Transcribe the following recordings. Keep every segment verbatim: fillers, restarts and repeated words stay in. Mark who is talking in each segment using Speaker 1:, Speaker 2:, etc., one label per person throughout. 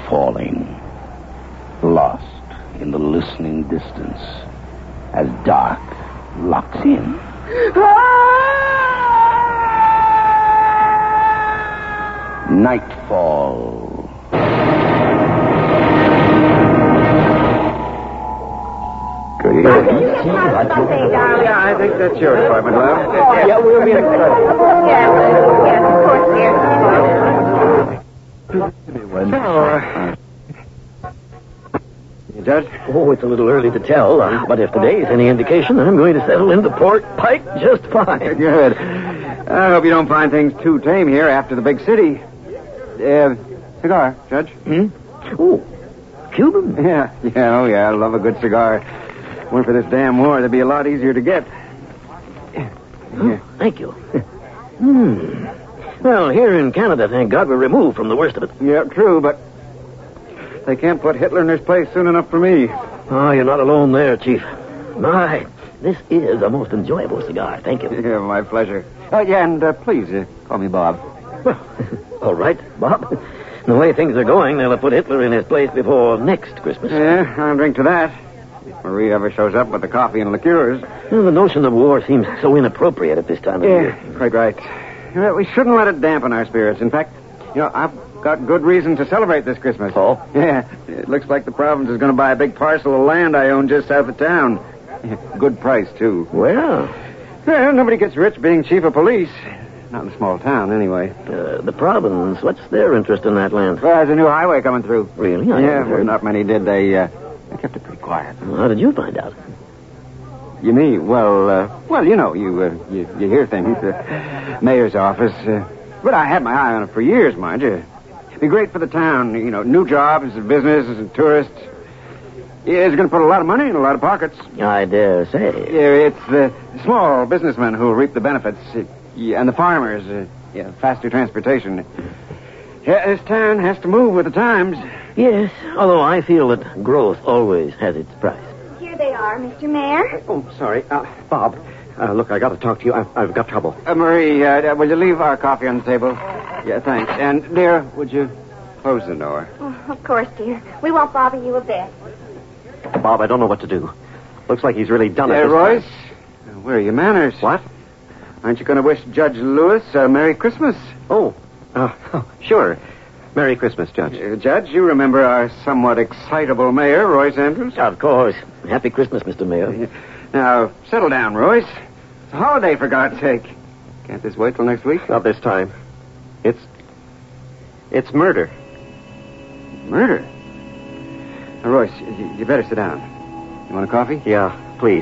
Speaker 1: falling, lost in the listening distance as dark locks in. Nightfall. Good evening.
Speaker 2: Yeah, I think that's your department, love.
Speaker 3: Yeah, we'll be in touch.
Speaker 4: Yes, yes, of course, dear.
Speaker 2: So, uh, Judge?
Speaker 3: Oh, it's a little early to tell, uh, but if today's any indication, I'm going to settle into Port Pike just fine.
Speaker 2: Good. I hope you don't find things too tame here after the big city. Uh, cigar, Judge?
Speaker 3: Hmm? Oh, Cuban?
Speaker 2: Yeah, yeah, oh yeah, I love a good cigar. Weren't for this damn war, they'd be a lot easier to get.
Speaker 3: Oh, thank you. Hmm. Well, here in Canada, thank God, we're removed from the worst of it.
Speaker 2: Yeah, true, but they can't put Hitler in his place soon enough for me.
Speaker 3: Oh, you're not alone there, Chief. My, this is a most enjoyable cigar. Thank you.
Speaker 2: Yeah, my pleasure. Oh, yeah, and uh, please, uh, call me Bob.
Speaker 3: Well, all right, Bob. The way things are going, they'll have put Hitler in his place before next Christmas.
Speaker 2: Yeah, I'll drink to that. If Marie ever shows up with the coffee and liqueurs.
Speaker 3: Well, the notion of war seems so inappropriate at this time of
Speaker 2: Yeah,
Speaker 3: year.
Speaker 2: quite right. Well, we shouldn't let it dampen our spirits. In fact, you know, I've got good reason to celebrate this Christmas.
Speaker 3: Oh?
Speaker 2: Yeah, it looks like the province is going to buy a big parcel of land I own just south of town. Good price, too.
Speaker 3: Well,
Speaker 2: Well, nobody gets rich being chief of police. Not in a small town, anyway.
Speaker 3: uh, the province, what's their interest in that land?
Speaker 2: Well, there's a new highway coming through.
Speaker 3: Really? I
Speaker 2: yeah,
Speaker 3: haven't
Speaker 2: well,
Speaker 3: heard.
Speaker 2: not many did. They, uh, they kept it pretty quiet.
Speaker 3: Well, how did you find out?
Speaker 2: You mean? Well, uh, well, you know, you, uh, you you hear things. Uh, mayor's office. Uh, but I had my eye on it for years, mind you. It'd be great for the town. You know, new jobs, businesses, and tourists. Yeah, it's going to put a lot of money in a lot of pockets.
Speaker 3: I dare say.
Speaker 2: Yeah, it's the small businessmen who reap the benefits, uh, yeah, and the farmers. Uh, yeah, faster transportation. Yeah, this town has to move with the times.
Speaker 3: Yes, although I feel that growth always has its price.
Speaker 4: Here they are, Mister Mayor.
Speaker 5: Oh, sorry. Uh, Bob, uh, look, I got to talk to you. I've, I've got trouble.
Speaker 2: Uh, Marie, uh, will you leave our coffee on the table? Yeah, thanks. And, dear, would you close the door?
Speaker 4: Oh, of course, dear. We won't bother you a bit.
Speaker 5: Bob, I don't know what to do. Looks like he's really done it.
Speaker 2: Uh,
Speaker 5: this
Speaker 2: Royce,
Speaker 5: time.
Speaker 2: where are your manners?
Speaker 5: What?
Speaker 2: Aren't you going to wish Judge Lewis a Merry Christmas?
Speaker 5: Oh, uh, oh, sure. Merry Christmas, Judge.
Speaker 2: Uh, Judge, you remember our somewhat excitable mayor, Royce Andrews?
Speaker 3: Of course. Happy Christmas, Mister Mayor.
Speaker 2: Now, settle down, Royce. It's a holiday, for God's sake. Can't this wait till next week?
Speaker 5: Not this time. It's... It's murder.
Speaker 2: Murder? Now, Royce, you, you better sit down. You want a coffee?
Speaker 5: Yeah, please.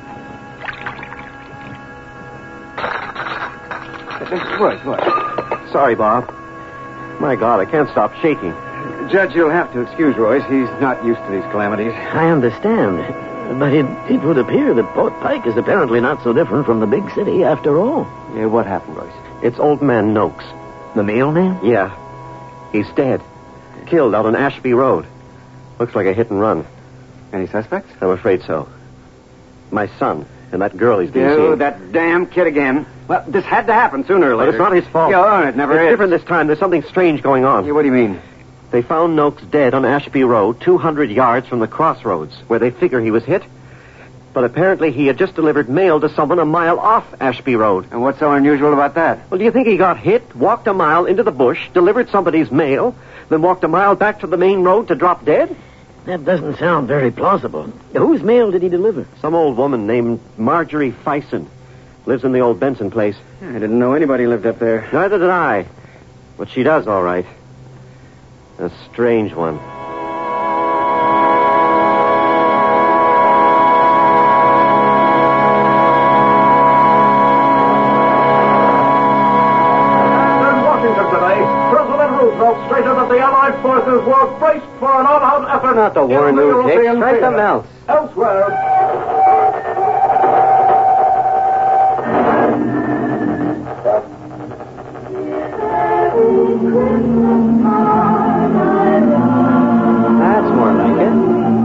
Speaker 2: Uh, Royce, what?
Speaker 5: Sorry, Bob. My God, I can't stop shaking.
Speaker 2: Judge, you'll have to excuse Royce. He's not used to these calamities.
Speaker 3: I understand. But it, it would appear that Port Pike is apparently not so different from the big city after all.
Speaker 2: Yeah, what happened, Royce?
Speaker 5: It's old man Noakes.
Speaker 3: The mailman?
Speaker 5: Yeah. He's dead. Killed out on Ashby Road. Looks like a hit and run.
Speaker 2: Any suspects?
Speaker 5: I'm afraid so. My son and that girl he's been
Speaker 2: Oh,
Speaker 5: seeing.
Speaker 2: that damn kid again. Well, this had to happen sooner or
Speaker 5: But
Speaker 2: later.
Speaker 5: it's not his fault.
Speaker 2: Yeah, it never
Speaker 5: it's
Speaker 2: is.
Speaker 5: different this time. There's something strange going on.
Speaker 2: Yeah, what do you mean?
Speaker 5: They found Noakes dead on Ashby Road, two hundred yards from the crossroads, where they figure he was hit. But apparently he had just delivered mail to someone a mile off Ashby Road.
Speaker 2: And what's so unusual about that?
Speaker 5: Well, do you think he got hit, walked a mile into the bush, delivered somebody's mail, then walked a mile back to the main road to drop dead?
Speaker 3: That doesn't sound very plausible. Whose mail did he deliver?
Speaker 5: Some old woman named Marjorie Fison. Lives in the old Benson place.
Speaker 2: I didn't know anybody lived up there.
Speaker 5: Neither did I. But she does, all right. A strange one.
Speaker 6: In Washington today, President Roosevelt stated that the Allied forces were braced for an all-out effort.
Speaker 5: Not the war
Speaker 6: in
Speaker 5: news, Dick.
Speaker 6: European
Speaker 5: Try
Speaker 6: theater.
Speaker 5: something else.
Speaker 6: Elsewhere,
Speaker 5: That's more like it.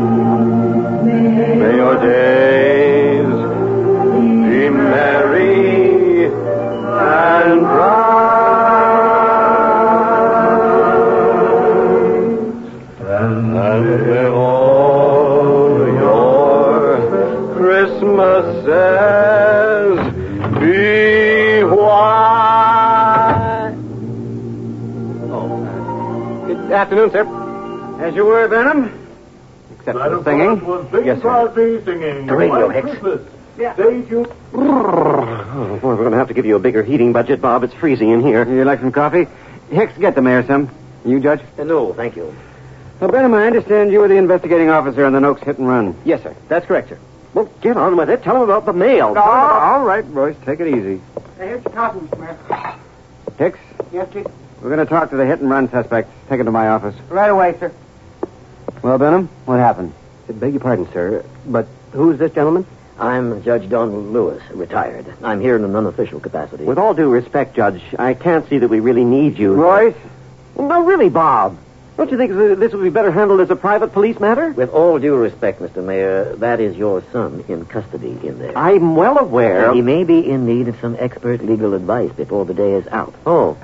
Speaker 6: may your days be merry and bright.
Speaker 2: afternoon, sir. As you were, Benham. Except for the singing.
Speaker 6: Yes, sir. Singing.
Speaker 3: The radio,
Speaker 6: White
Speaker 3: Hicks.
Speaker 6: Christmas. Yeah. Stay tuned.
Speaker 5: Oh, boy, we're going to have to give you a bigger heating budget, Bob. It's freezing in here.
Speaker 2: You like some coffee? Hicks, get the mayor some. You, Judge?
Speaker 3: Uh, no, thank you.
Speaker 2: Well, Benham, I understand you were the investigating officer on the Noakes hit and run.
Speaker 3: Yes, sir. That's correct, sir.
Speaker 5: Well, get on with it. Tell him about the mail.
Speaker 2: Oh, all right, Royce. Take it easy.
Speaker 7: Here's your coffee, Mister Mayor.
Speaker 2: Hicks,
Speaker 7: Yes, Chief?
Speaker 2: we're going to talk to the hit and run suspect. Take him to my office.
Speaker 7: Right away, sir.
Speaker 2: Well, Benham, what happened?
Speaker 3: Beg your pardon, sir, but who's this gentleman? I'm Judge Donald Lewis, retired. I'm here in an unofficial capacity.
Speaker 5: With all due respect, Judge, I can't see that we really need you.
Speaker 2: Royce?
Speaker 5: Well, no, really, Bob. Don't you think this would be better handled as a private police matter?
Speaker 3: With all due respect, Mister Mayor, that is your son in custody in there.
Speaker 5: I'm well aware.
Speaker 3: And he may be in need of some expert legal advice before the day is out.
Speaker 5: Oh,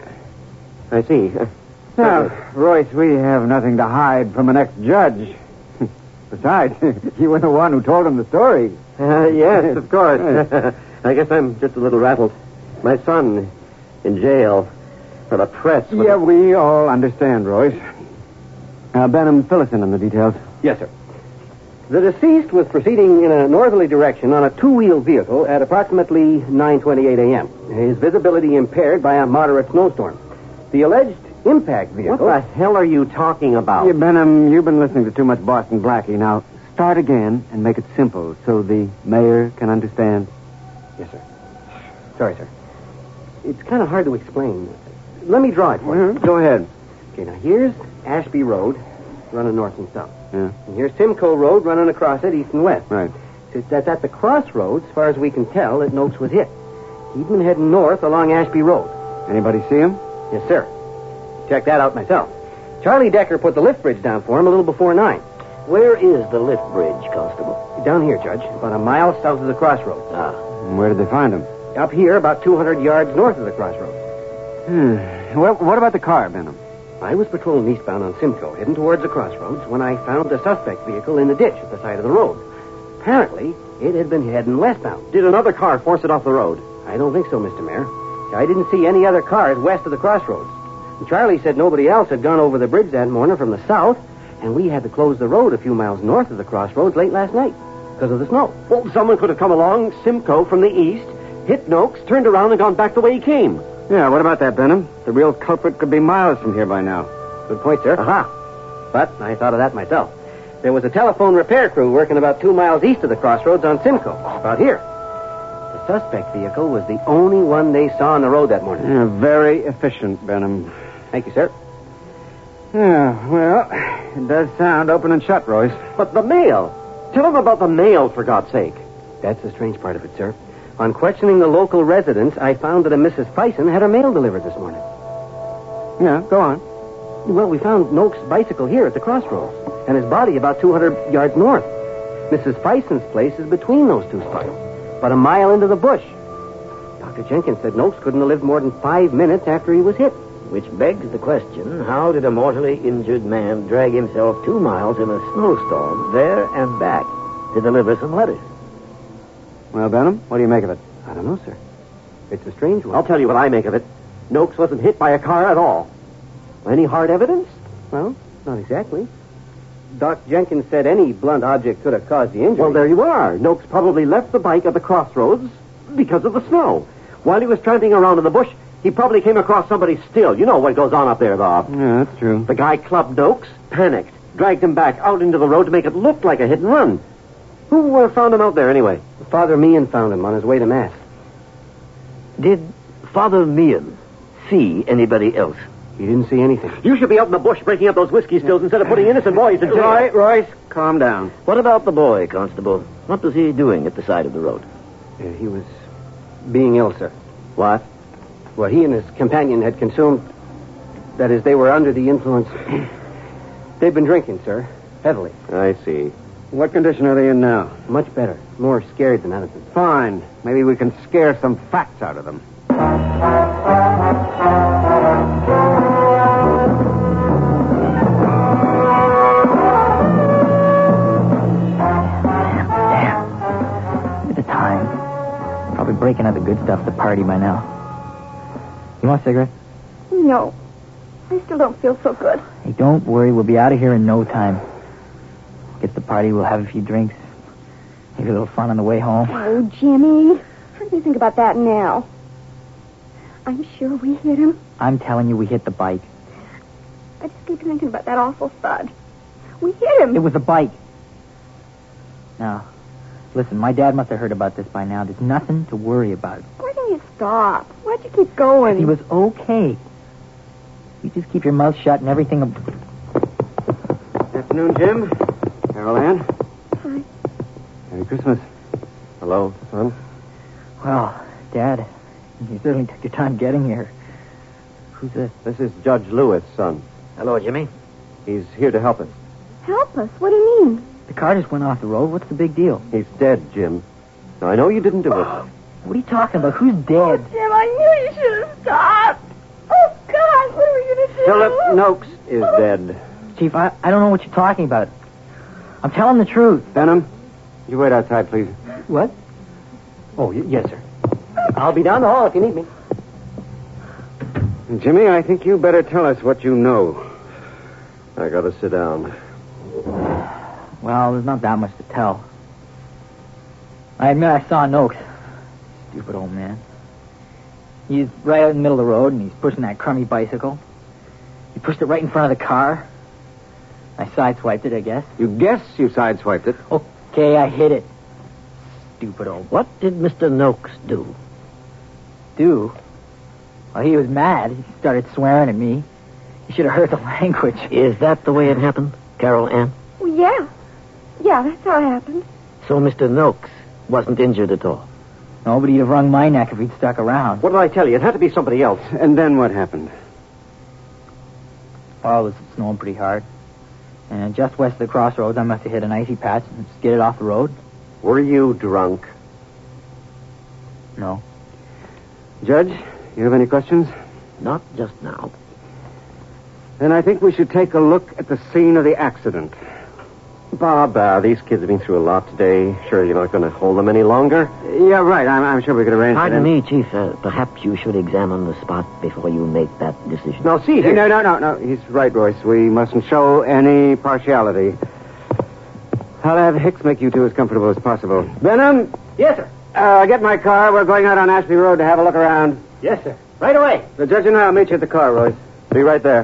Speaker 5: I see. Uh,
Speaker 2: Now, Royce, we have nothing to hide from an ex-judge. Besides, you were the one who told him the story.
Speaker 5: Uh, yes, of course. I guess I'm just a little rattled. My son in jail for the press.
Speaker 2: Yeah, we all understand, Royce. Uh, Benham, fill us in on the details.
Speaker 7: Yes, sir. The deceased was proceeding in a northerly direction on a two-wheel vehicle at approximately nine twenty-eight a.m. His visibility impaired by a moderate snowstorm. The alleged impact vehicle...
Speaker 5: What the hell are you talking about?
Speaker 2: Yeah, Benham, you've been listening to too much Boston Blackie. Now, start again and make it simple so the mayor can understand.
Speaker 7: Yes, sir. Sorry, sir. It's kind of hard to explain. Let me draw it for you.
Speaker 2: Mhm. Go ahead.
Speaker 7: Okay, now here's Ashby Road, running north and south.
Speaker 2: Yeah.
Speaker 7: And here's Simcoe Road, running across it east and west.
Speaker 2: Right.
Speaker 7: It's at, at the crossroads, as far as we can tell, that Noakes was hit. He'd been heading north along Ashby Road.
Speaker 2: Anybody see him?
Speaker 7: Yes, sir. Checked that out myself. Charlie Decker put the lift bridge down for him a little before nine.
Speaker 3: Where is the lift bridge, Constable?
Speaker 7: Down here, Judge, about a mile south of the crossroads.
Speaker 3: Ah.
Speaker 2: And where did they find him?
Speaker 7: Up here, about two hundred yards north of the crossroads.
Speaker 2: Hmm. Well, what about the car, Benham?
Speaker 7: I was patrolling eastbound on Simcoe, heading towards the crossroads, when I found the suspect vehicle in the ditch at the side of the road. Apparently, it had been heading westbound.
Speaker 5: Did another car force it off the road?
Speaker 7: I don't think so, Mister Mayor. I didn't see any other cars west of the crossroads. And Charlie said nobody else had gone over the bridge that morning from the south, and we had to close the road a few miles north of the crossroads late last night because of the snow.
Speaker 5: Well, someone could have come along Simcoe from the east, hit Noakes, turned around, and gone back the way he came.
Speaker 2: Yeah, what about that, Benham? The real culprit could be miles from here by now.
Speaker 7: Good point, sir.
Speaker 5: Aha.
Speaker 7: But I thought of that myself. There was a telephone repair crew working about two miles east of the crossroads on Simcoe, about here. The suspect vehicle was the only one they saw on the road that morning.
Speaker 2: Yeah, very efficient, Benham.
Speaker 7: Thank you, sir.
Speaker 2: Yeah, well, it does sound open and shut, Royce.
Speaker 5: But the mail. Tell him about the mail, for God's sake.
Speaker 7: That's the strange part of it, sir. On questioning the local residents, I found that a Missus Fison had her mail delivered this morning.
Speaker 2: Yeah, go on.
Speaker 7: Well, we found Noakes' bicycle here at the crossroads, and his body about two hundred yards north. Missus Fison's place is between those two spots, about a mile into the bush. Doctor Jenkins said Noakes couldn't have lived more than five minutes after he was hit.
Speaker 3: Which begs the question, how did a mortally injured man drag himself two miles in a snowstorm, there and back, to deliver some letters?
Speaker 2: Well, Benham, what do you make of it?
Speaker 7: I don't know, sir. It's a strange one.
Speaker 5: I'll tell you what I make of it. Noakes wasn't hit by a car at all. Any hard evidence?
Speaker 7: Well, not exactly. Doc Jenkins said any blunt object could have caused the injury.
Speaker 5: Well, there you are. Noakes probably left the bike at the crossroads because of the snow. While he was tramping around in the bush, he probably came across somebody still. You know what goes on up there, Bob.
Speaker 2: Yeah, that's true.
Speaker 5: The guy clubbed Noakes, panicked, dragged him back out into the road to make it look like a hit and run. Who uh, found him out there anyway?
Speaker 7: Father Meehan found him on his way to Mass.
Speaker 3: Did Father Meehan see anybody else?
Speaker 7: He didn't see anything.
Speaker 5: You should be out in the bush breaking up those whiskey stills instead of putting innocent boys in jail.
Speaker 2: Roy, Royce, calm down.
Speaker 3: What about the boy, Constable? What was he doing at the side of the road?
Speaker 7: Yeah, he was being ill, sir.
Speaker 5: What?
Speaker 7: Well, he and his companion had consumed... That is, they were under the influence... They've been drinking, sir. Heavily.
Speaker 5: I see.
Speaker 2: What condition are they in now?
Speaker 7: Much better. More scared than anything.
Speaker 2: Fine. Maybe we can scare some facts out of them.
Speaker 8: Breaking out the good stuff to party by now. You want a cigarette?
Speaker 4: No. I still don't feel so good.
Speaker 8: Hey, don't worry. We'll be out of here in no time. Get to the party. We'll have a few drinks. Maybe a little fun on the way home.
Speaker 4: Oh, Jimmy. How do you think about that now? I'm sure we hit him.
Speaker 8: I'm telling you, we hit the bike.
Speaker 4: I just keep thinking about that awful thud. We hit him.
Speaker 8: It was a bike. Now, listen, my dad must have heard about this by now. There's nothing to worry about.
Speaker 4: Why didn't you stop? Why'd you keep going?
Speaker 8: He was okay. You just keep your mouth shut and everything...
Speaker 2: Good afternoon, Jim. Carol Ann.
Speaker 4: Hi.
Speaker 2: Merry Christmas.
Speaker 5: Hello, son.
Speaker 8: Well, Dad, you certainly took your time getting here. Who's this?
Speaker 5: This is Judge Lewis, son.
Speaker 3: Hello, Jimmy.
Speaker 5: He's here to help us.
Speaker 4: Help us? What do you mean?
Speaker 8: The car just went off the road. What's the big deal?
Speaker 5: He's dead, Jim. Now, I know you didn't do it.
Speaker 8: What are you talking about? Who's
Speaker 4: Oh,
Speaker 8: dead?
Speaker 4: Jim, I knew you should have stopped. Oh, God, what are we going to do?
Speaker 5: Philip Noakes is dead.
Speaker 8: Chief, I, I don't know what you're talking about. I'm telling the truth.
Speaker 2: Benham, you wait outside, please.
Speaker 7: What? Oh, y- yes, sir. I'll be down the hall if you need me.
Speaker 2: Jimmy, I think you better tell us what you know.
Speaker 5: I gotta sit down.
Speaker 8: Well, there's not that much to tell. I admit I saw Noakes. Stupid old man. He's right out in the middle of the road, and he's pushing that crummy bicycle. He pushed it right in front of the car. I sideswiped it, I guess.
Speaker 2: You guess you sideswiped it.
Speaker 8: Okay, I hit it. Stupid old...
Speaker 3: What did Mister Noakes do?
Speaker 8: Do? Well, he was mad. He started swearing at me. You should have heard the language.
Speaker 3: Is that the way it happened, Carol Ann?
Speaker 4: Well, yeah. Yeah, that's how it happened.
Speaker 3: So Mister Noakes wasn't injured at all?
Speaker 8: Nobody'd have wrung my neck if he'd stuck around.
Speaker 5: What did I tell you? It had to be somebody else.
Speaker 2: And then what happened?
Speaker 8: Well, it was snowing pretty hard. And just west of the crossroads, I must have hit an icy patch and skidded off the road.
Speaker 5: Were you drunk?
Speaker 8: No.
Speaker 2: Judge, you have any questions?
Speaker 3: Not just now.
Speaker 2: Then I think we should take a look at the scene of the accident.
Speaker 5: Bob, uh, these kids have been through a lot today. Sure, you're not going to hold them any longer?
Speaker 2: Yeah, right. I'm, I'm sure we could arrange
Speaker 3: Pardon
Speaker 2: for
Speaker 3: me, Chief. Uh, perhaps you should examine the spot before you make that decision.
Speaker 5: Now, see
Speaker 2: No,
Speaker 5: here.
Speaker 2: no, no, no, no. He's right, Royce. We mustn't show any partiality. I'll have Hicks make you two as comfortable as possible. Benham?
Speaker 7: Yes, sir.
Speaker 2: Uh, get my car. We're going out on Ashby Road to have a look around.
Speaker 7: Yes, sir. Right away.
Speaker 2: The judge and I'll meet you at the car, Royce.
Speaker 5: Be right there.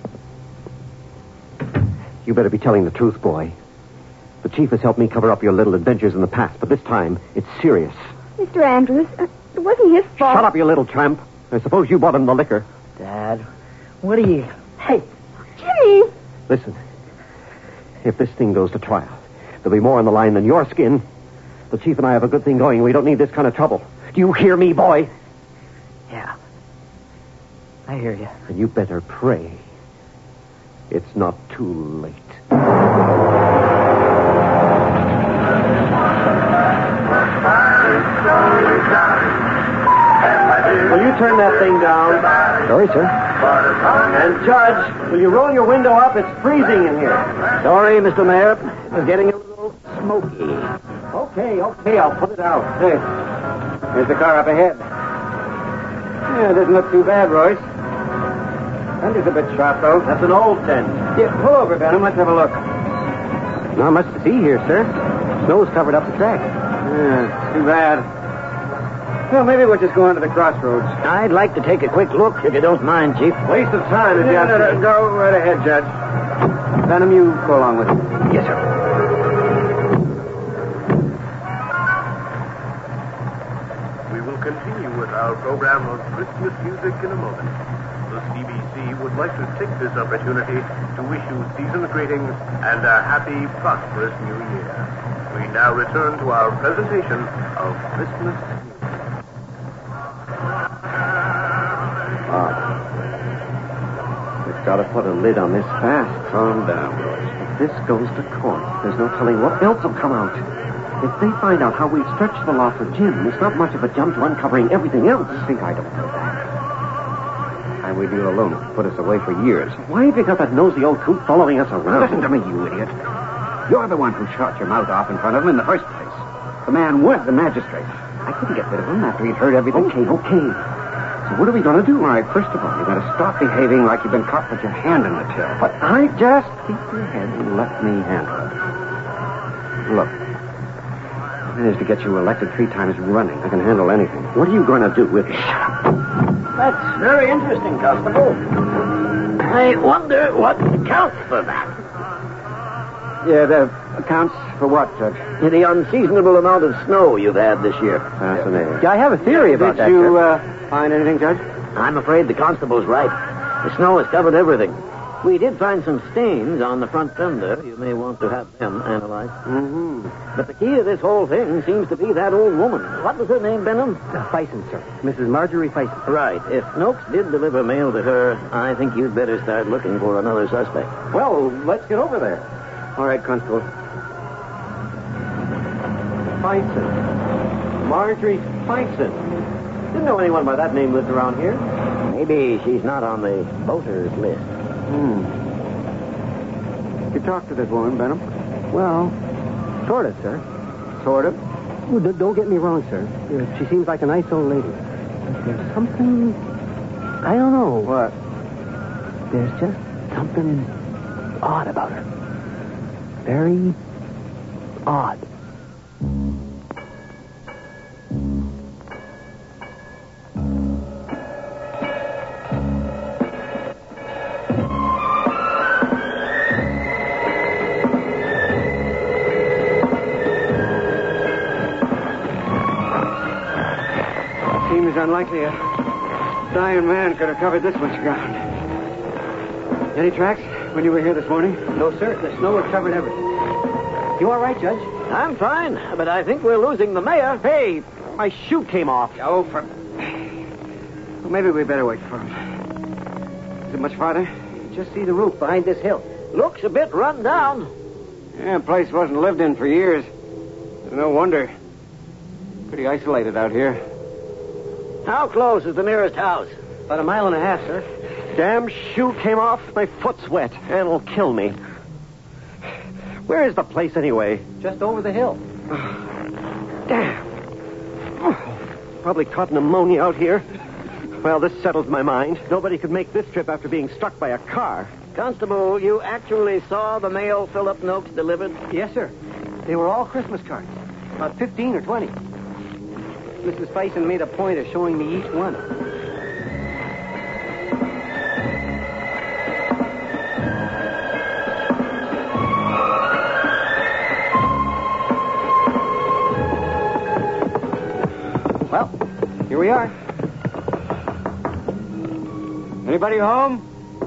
Speaker 5: You better be telling the truth, boy. The chief has helped me cover up your little adventures in the past, but this time, it's serious.
Speaker 4: Mister Andrews, uh, it wasn't his fault.
Speaker 5: Shut up, you little tramp. I suppose you bought him the liquor.
Speaker 8: Dad, what are you... Hey,
Speaker 4: Jimmy!
Speaker 5: Listen, if this thing goes to trial, there'll be more on the line than your skin. The chief and I have a good thing going. We don't need this kind of trouble. Do you hear me, boy?
Speaker 8: yeah. I hear you.
Speaker 5: And you better pray it's not too late. Will you turn that thing down?
Speaker 2: Sorry, sir.
Speaker 5: And, Judge, will you roll your window up? It's freezing in here.
Speaker 3: Sorry, Mister Mayor. It's getting a little smoky.
Speaker 5: Okay, okay, I'll put it out.
Speaker 2: Hey, here's the car up ahead. Yeah, it doesn't look too bad, Royce. Fender's a bit sharp, though.
Speaker 5: That's an old tent.
Speaker 2: Yeah, pull over, Benham. Let's have a look. Not much to see here, sir. Snow's covered up the track. Yeah, too bad. Well, maybe we'll just go on to the crossroads.
Speaker 3: I'd like to take a quick look, if you don't mind, Chief.
Speaker 5: Waste of time, if you
Speaker 2: No,
Speaker 5: ask
Speaker 2: no, no,
Speaker 5: me.
Speaker 2: go right ahead, Judge. Benham, you go along with him.
Speaker 3: Yes, sir.
Speaker 9: We will continue with our program of Christmas music in a moment. The C B C would like to take this opportunity to wish you season's greetings and a happy, prosperous new year. We now return to our presentation of Christmas music.
Speaker 5: We've got to put a lid on this fast. Calm down, Royce. If this goes to court, there's no telling what else will come out. If they find out how we've stretched the law for Jim, it's not much of a jump to uncovering everything else.
Speaker 2: Think I don't know that. I would you alone put us away for years.
Speaker 5: Why have you got that nosy old coot following us around?
Speaker 2: Listen to me, you idiot. You're the one who shot your mouth off in front of him in the first place. The man was the magistrate. I couldn't get rid of him after he'd heard everything.
Speaker 5: Okay, okay.
Speaker 2: So what are we going to do? All right, first of all, you got to stop behaving like you've been caught with your hand in the till.
Speaker 5: But I just keep your head and let me handle it.
Speaker 2: Look, if it is to get you elected three times running, I can handle anything.
Speaker 5: What are you going to do with it?
Speaker 3: That's very interesting, Constable. I wonder what counts for that.
Speaker 2: Yeah, that accounts for what, Judge?
Speaker 3: The unseasonable amount of snow you've had this year.
Speaker 2: Fascinating.
Speaker 7: Yeah, I have a theory about
Speaker 2: Did
Speaker 7: that,
Speaker 2: you
Speaker 7: sir.
Speaker 2: uh, find anything, Judge?
Speaker 3: I'm afraid the constable's right. The snow has covered everything. We did find some stains on the front fender. You may want to have them analyzed.
Speaker 2: Mm-hmm.
Speaker 3: But the key to this whole thing seems to be that old woman. What was her name, Benham?
Speaker 7: Uh, Fison, sir. Missus Marjorie Fison.
Speaker 3: Right. If Noakes did deliver mail to her, I think you'd better start looking for another suspect.
Speaker 5: Well, let's get over there.
Speaker 2: All right, Constable.
Speaker 5: Fison. Marjorie Fison. Didn't know anyone by that name lived around here.
Speaker 3: Maybe she's not on the voters list.
Speaker 2: Hmm. You talked to this woman, Benham?
Speaker 7: Well, sort of, sir.
Speaker 2: Sort of.
Speaker 7: Oh, d- don't get me wrong, sir. Uh, she seems like a nice old lady. But there's something... I don't know.
Speaker 2: What?
Speaker 7: There's just something odd about her. Very odd.
Speaker 2: Seems unlikely a dying man could have covered this much ground. Any tracks when you were here this morning?
Speaker 7: No, sir. The snow has covered everything. You all right, Judge?
Speaker 3: I'm fine, but I think we're losing the mayor.
Speaker 5: Hey, my shoe came off.
Speaker 2: Oh, for... Well, maybe we better wait for him. Is it much farther?
Speaker 7: Just see the roof behind this hill.
Speaker 3: Looks a bit run down.
Speaker 2: Yeah, the place wasn't lived in for years. No wonder. Pretty isolated out here.
Speaker 3: How close is the nearest house?
Speaker 7: About a mile and a half, sir.
Speaker 5: Damn shoe came off. My foot's wet, and it'll kill me. Where is the place anyway?
Speaker 7: Just over the hill.
Speaker 5: Damn. Oh, probably caught pneumonia out here. Well, this settles my mind. Nobody could make this trip after being struck by a car.
Speaker 3: Constable, you actually saw the mail Philip Noakes delivered?
Speaker 7: Yes, sir. They were all Christmas cards. About fifteen or twenty. Missus Fison made a point of showing me each one. Well, here we are.
Speaker 2: Anybody home?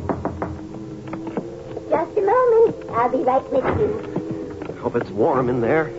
Speaker 4: Just a moment. I'll be right with you.
Speaker 5: Hope it's warm in there.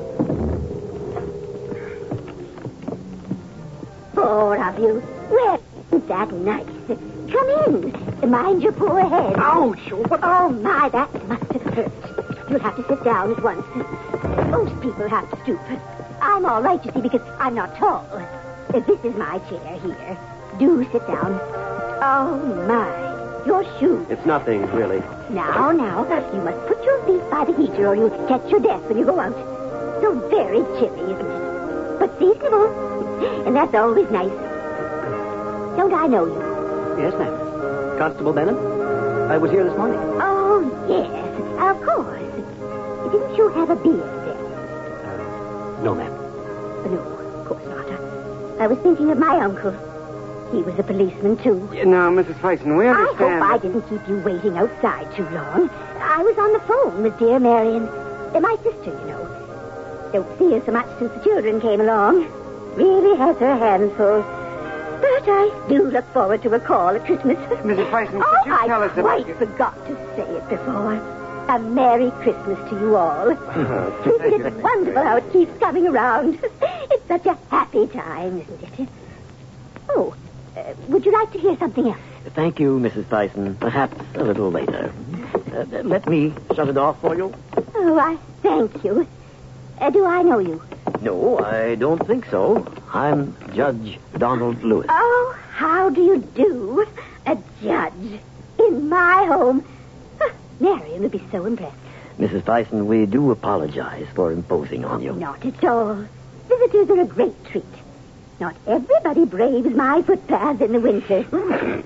Speaker 4: Four of you. Well, isn't that nice? Come in. Mind your poor head.
Speaker 5: Ouch!
Speaker 4: Oh, my, that must have hurt. You'll have to sit down at once. Most people have to stoop. I'm all right, you see, because I'm not tall. This is my chair here. Do sit down. Oh, my. Your shoes.
Speaker 5: It's nothing, really.
Speaker 4: Now, now, you must put your feet by the heater or you'll catch your death when you go out. So very chilly, isn't it? But seasonable. And that's always nice. Don't I know you?
Speaker 7: Yes, ma'am. Constable Benham? I was here this morning.
Speaker 4: Oh, yes, of course. Didn't you have a beard then?
Speaker 7: No, ma'am.
Speaker 4: No, of course not. I was thinking of my uncle. He was a policeman, too.
Speaker 2: Yeah, now, Missus Fison, we
Speaker 4: I
Speaker 2: understand...
Speaker 4: hope I didn't keep you waiting outside too long. I was on the phone with dear Marion. Uh, my sister, you know. Don't see her so much since the children came along. Really has her hands full. But I do look forward to a call at Christmas.
Speaker 2: Missus Fison, could
Speaker 4: oh,
Speaker 2: you tell
Speaker 4: I
Speaker 2: us about...
Speaker 4: quite forgot to say it before. A Merry Christmas to you all. Isn't it wonderful how it keeps coming around? It's such a happy time, isn't it? Oh, uh, would you like to hear something else?
Speaker 3: Thank you, Missus Tyson. Perhaps a little later. Uh, let me shut it off for you.
Speaker 4: Oh, I thank you. Uh, do I know you?
Speaker 3: No, I don't think so. I'm Judge Donald Lewis.
Speaker 4: Oh, how do you do? A judge in my home. Huh, Marion would be so impressed.
Speaker 3: Missus Tyson, we do apologize for imposing on you.
Speaker 4: Not at all. Visitors are a great treat. Not everybody braves my footpaths in the winter.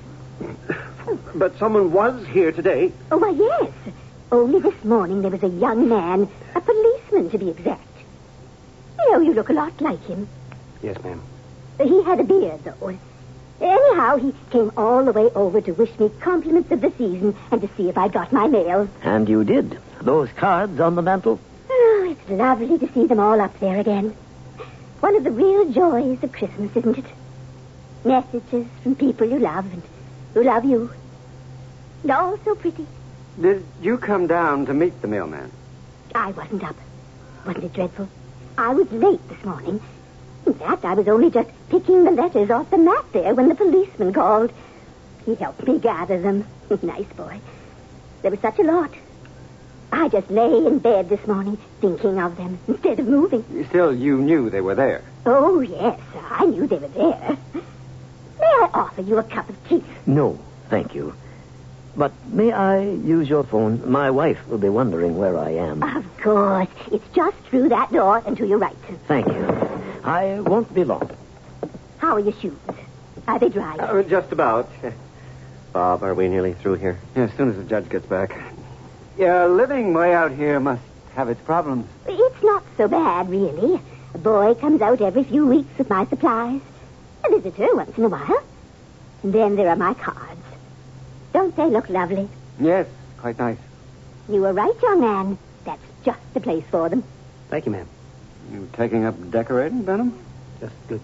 Speaker 5: But someone was here today.
Speaker 4: Oh, why, yes. Only this morning there was a young man, a policeman to be exact. You know, you look a lot like him.
Speaker 7: Yes, ma'am.
Speaker 4: He had a beard, though. Anyhow, he came all the way over to wish me compliments of the season and to see if I got my mail.
Speaker 3: And you did. Those cards on the mantel?
Speaker 4: Oh, it's lovely to see them all up there again. One of the real joys of Christmas, isn't it? Messages from people you love and who love you. And all so pretty.
Speaker 2: Did you come down to meet the mailman?
Speaker 4: I wasn't up. Wasn't it dreadful? I was late this morning. In fact, I was only just picking the letters off the mat there when the policeman called. He helped me gather them. Nice boy. There was such a lot. I just lay in bed this morning thinking of them instead of moving.
Speaker 2: Still, you knew they were there.
Speaker 4: Oh, yes. I knew they were there. May I offer you a cup of tea?
Speaker 3: No, thank you. But may I use your phone? My wife will be wondering where I am.
Speaker 4: Of course. It's just through that door and to your right.
Speaker 3: Thank you. I won't be long.
Speaker 4: How are your shoes? Are they dry?
Speaker 5: Uh, just about. Bob, are we nearly through here?
Speaker 2: Yeah, as soon as the judge gets back. Yeah, living way out here must have its problems.
Speaker 4: It's not so bad, really. A boy comes out every few weeks with my supplies. A visitor once in a while. And then there are my cards. Don't they look lovely?
Speaker 2: Yes, quite nice.
Speaker 4: You were right, young man. That's just the place for them.
Speaker 7: Thank you, ma'am.
Speaker 2: You taking up decorating, Benham?
Speaker 7: Just good.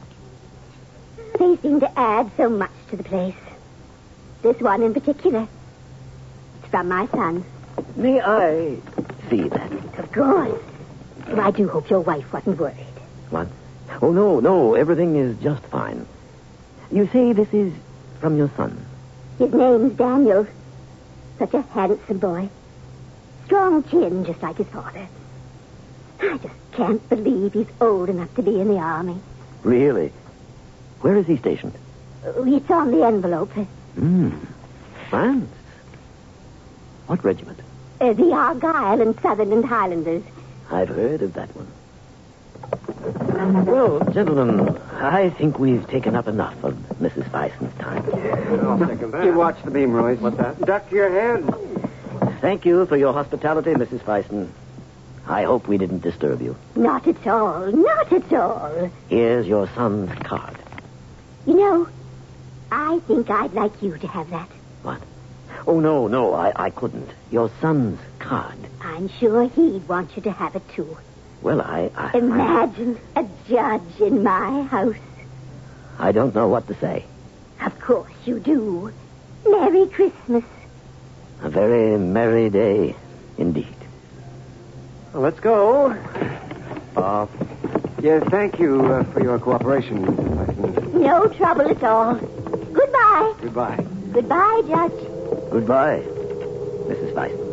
Speaker 4: They seem to add so much to the place. This one in particular. It's from my son.
Speaker 3: May I see that?
Speaker 4: Of course. Well, I do hope your wife wasn't worried.
Speaker 3: What? Oh, no, no. Everything is just fine. You say this is from your son?
Speaker 4: His name's Daniel. Such a handsome boy. Strong chin, just like his father. I just can't believe he's old enough to be in the army.
Speaker 3: Really? Where is he stationed?
Speaker 4: Oh, it's on the envelope.
Speaker 3: Hmm. France. What regiment?
Speaker 4: Uh, the Argyle and Sutherland Highlanders.
Speaker 3: I've heard of that one. Well, gentlemen, I think we've taken up enough of Missus Bison's time.
Speaker 5: I'll second that.
Speaker 2: You watch the beam, Royce.
Speaker 5: What's that?
Speaker 2: Duck your head.
Speaker 3: Thank you for your hospitality, Missus Bison. I hope we didn't disturb you.
Speaker 4: Not at all. Not at all.
Speaker 3: Here's your son's card.
Speaker 4: You know, I think I'd like you to have that.
Speaker 3: What? Oh, no, no, I, I couldn't. Your son's card.
Speaker 4: I'm sure he'd want you to have it, too.
Speaker 3: Well, I... I
Speaker 4: Imagine a judge in my house.
Speaker 3: I don't know what to say.
Speaker 4: Of course you do. Merry Christmas.
Speaker 3: A very merry day, indeed.
Speaker 5: Well, let's go.
Speaker 2: Bob. Yeah, thank you uh, for your cooperation.
Speaker 4: No trouble at all. Goodbye.
Speaker 2: Goodbye.
Speaker 4: Goodbye, Judge.
Speaker 3: Goodbye, Missus Bison.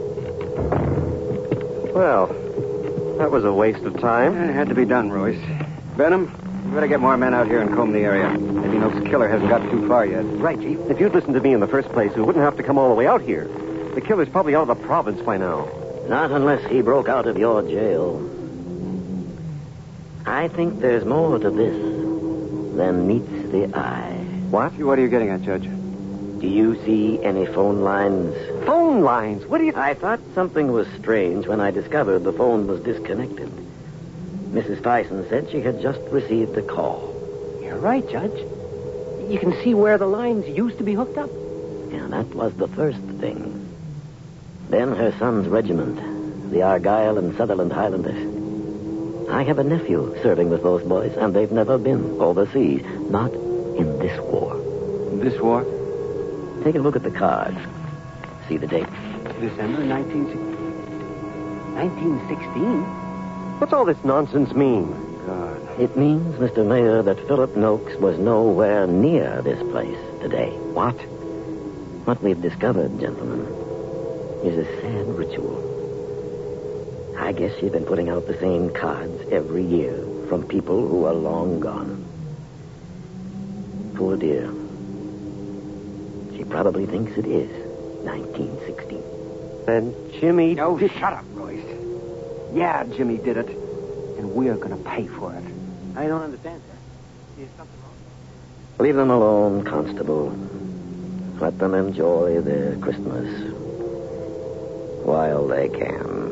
Speaker 5: Well, that was a waste of time.
Speaker 2: It had to be done, Royce. Benham, you better get more men out here and comb the area. Maybe Noak's killer hasn't got too far yet.
Speaker 5: Right, Chief. If you'd listened to me in the first place, we wouldn't have to come all the way out here. The killer's probably out of the province by now.
Speaker 3: Not unless he broke out of your jail. I think there's more to this than meets the eye.
Speaker 2: What? What are you getting at, Judge?
Speaker 3: Do you see any phone lines?
Speaker 5: Phone lines? What do you...
Speaker 3: I thought something was strange when I discovered the phone was disconnected. Missus Tyson said she had just received a call.
Speaker 7: You're right, Judge. You can see where the lines used to be hooked up.
Speaker 3: Yeah, that was the first thing. Then her son's regiment, the Argyle and Sutherland Highlanders. I have a nephew serving with those boys, and they've never been overseas. Not in this war.
Speaker 2: This war?
Speaker 3: Take a look at the card. See the date.
Speaker 7: December nineteen sixteen.
Speaker 5: What's all this nonsense mean?
Speaker 2: God.
Speaker 3: It means, Mister Mayor, that Philip Noakes was nowhere near this place today.
Speaker 5: What?
Speaker 3: What we've discovered, gentlemen, is a sad ritual. I guess she's been putting out the same cards every year from people who are long gone. Poor dear. She probably thinks it is nineteen sixteen.
Speaker 5: Then Jimmy...
Speaker 2: Oh,
Speaker 5: did...
Speaker 2: shut up, Royce. Yeah, Jimmy did it. And we're going to pay for it.
Speaker 7: I don't understand, sir.
Speaker 3: Leave them alone, Constable. Let them enjoy their Christmas while they can.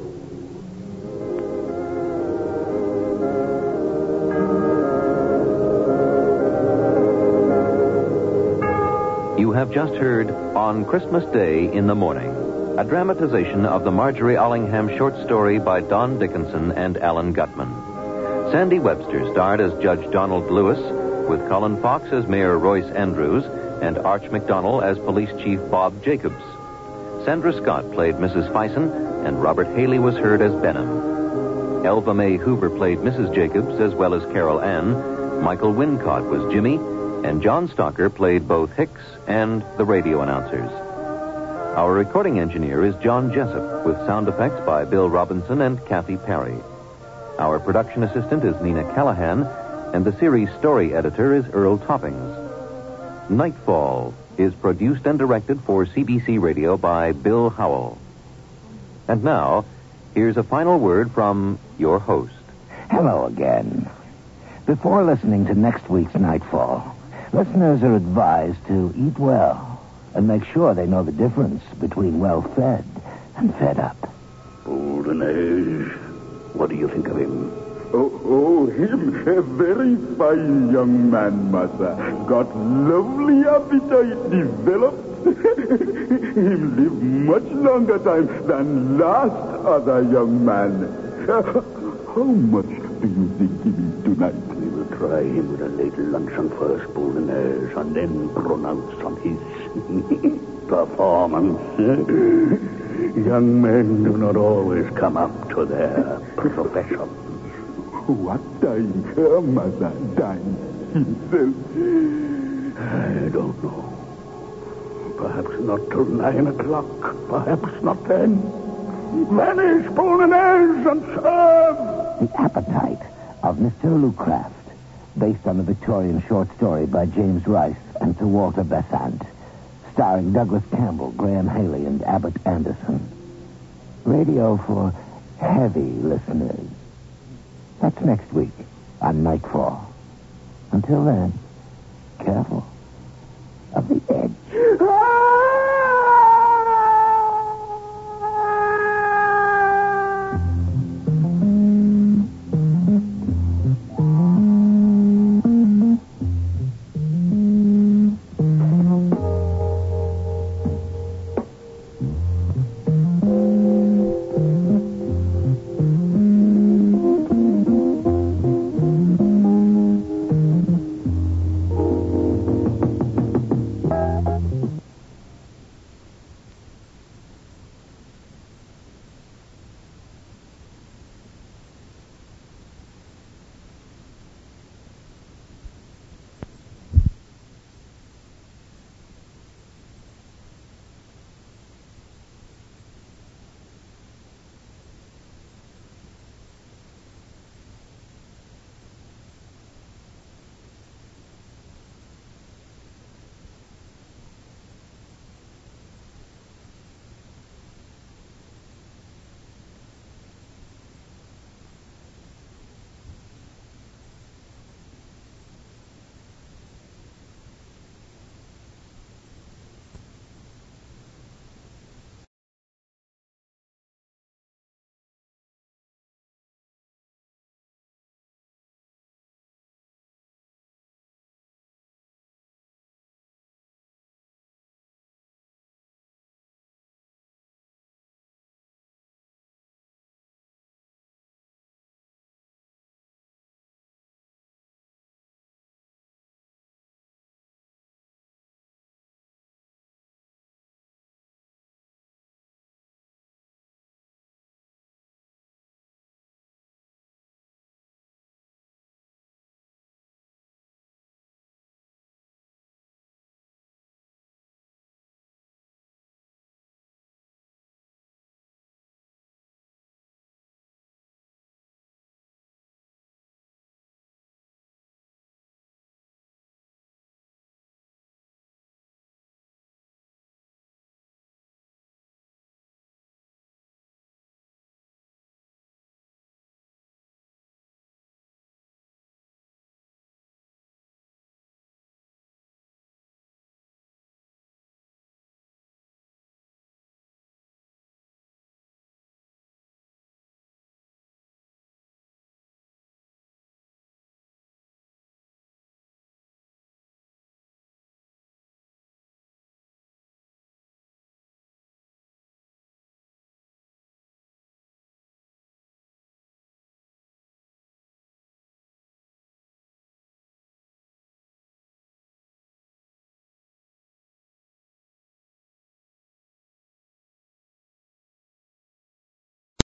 Speaker 10: You have just heard On Christmas Day in the Morning, a dramatization of the Marjorie Allingham short story by Don Dickinson and Alan Gutman. Sandy Webster starred as Judge Donald Lewis, with Colin Fox as Mayor Royce Andrews and Arch McDonnell as Police Chief Bob Jacobs. Sandra Scott played Missus Fison, and Robert Haley was heard as Benham. Elva Mae Hoover played Missus Jacobs as well as Carol Ann. Michael Wincott was Jimmy, and John Stalker played both Hicks and the radio announcers. Our recording engineer is John Jessup, with sound effects by Bill Robinson and Kathy Perry. Our production assistant is Nina Callahan, and the series story editor is Earl Toppings. Nightfall is produced and directed for C B C Radio by Bill Howell. And now, here's a final word from your host.
Speaker 1: Hello again. Before listening to next week's Nightfall, listeners are advised to eat well and make sure they know the difference between well-fed and fed up.
Speaker 11: Bouldernage, what do you think of him?
Speaker 12: Oh, oh, him, a very fine young man, Massa. Got lovely appetite developed. Him live much longer time than last other young man. Uh, how much do you think he is tonight?
Speaker 11: We will try him with a late luncheon first, Bouldernage, and then pronounce on his performance. Young men do not always come up to their profession.
Speaker 12: What time, uh, Mother, time himself?
Speaker 11: I don't know. Perhaps not till nine o'clock. Perhaps not then. Vanish, Bouldernage, and serve!
Speaker 1: The Appetite of Mister Lucraft, based on the Victorian short story by James Rice and Sir Walter Besant, starring Douglas Campbell, Graham Haley, and Abbott Anderson. Radio for heavy listeners. That's next week on Nightfall. Until then, careful of the air.